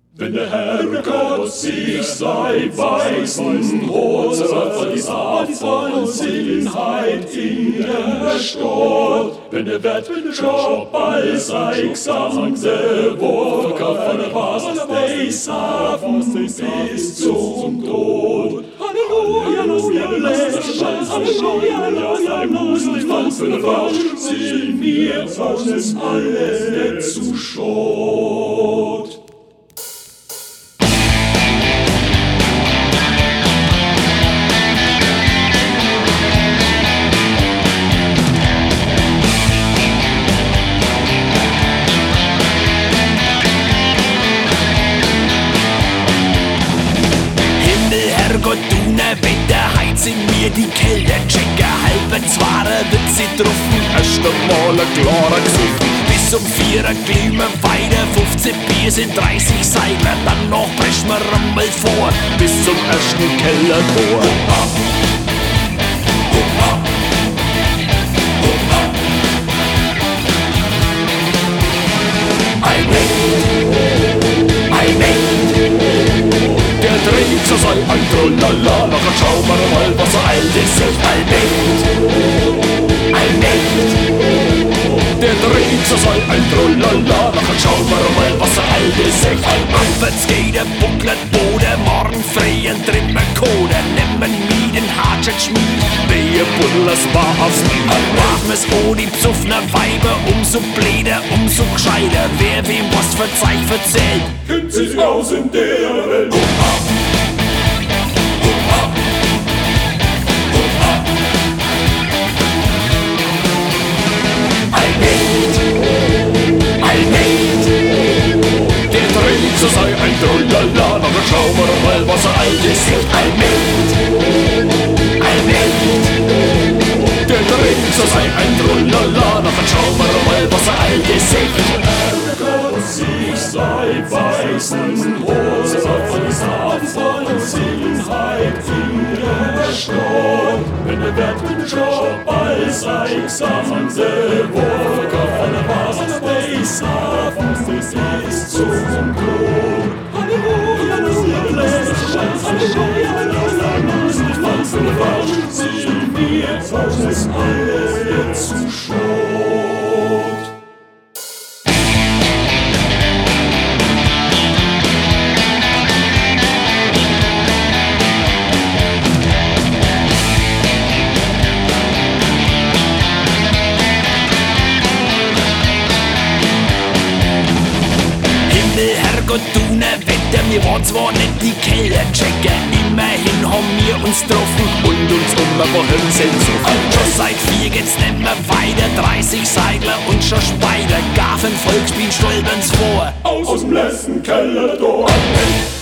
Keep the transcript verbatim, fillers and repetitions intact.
Wenn der Herrgott sich sei weißen Hoser von dieser Vollsinnheit in der Stadt, wenn der Wert schon bald sei gesamte Woche von der Past, der Safen bis zum Tod. Halleluja, Halleluja, Halleluja, Halleluja, für den Rausch sind wir uns alle zu Schrott. Gott, du ne Wetter, heizen mir die Kälte, checker halben Zware, wird sie truffen, erst einmal ein klarer gesuffen. Bis um vier glühen weiter, fünfzehn Bier sind dreißig Seigler, dann noch brechen wir Rammel vor, bis zum ersten Kellertor. Huppa, huppa, huppa. Ein Wind, ein Wind, der dreht so sei ein Trollala, nachher schauen wir mal, was er alt ist. Ein Wind, ein Wind, der dreht so sei ein Trollala, nachher schauen wir mal, was er alt ist. Ein Abwärts geht der bucklet Bode, morgen freien trimmer Kode, nemmen Mieden, Hatschet Schmied, wehe Buddlers Bar aufs Mied. Warmes ohne Psuffner Weiber, umso bläder, umso gescheiter, wer wem was für Zeich verzählt, kennt sich aus in der Welt. So sei ein Trollala, nachher schauen wir mal, was er alt ist. Ein Wind, ein Wind, der trinkt, so sei ein Trollala, nachher schauen wir mal, was er alt ist. Herrgott sich sei weißen Hoser von dieser Vollsinnheit in der Stadt, wenn der Wert schon bald sei gesamte Woche von der Past, der Safen bis zum Tod. Halleluja, Halleluja, Halleluja, Halleluja, für den Rausch sind wir uns alle zu Schrott. Herrgott, du ne Wetter, wir waren zwar nicht die Kellerchecker, immerhin haben wir uns getroffen und uns immer wohin sind so. Schon seit vier geht's nimmer weiter, dreißig Seigler und schon Speider, Gafen, Volksspiel, stolpern's vor. Aus dem letzten Kellertor.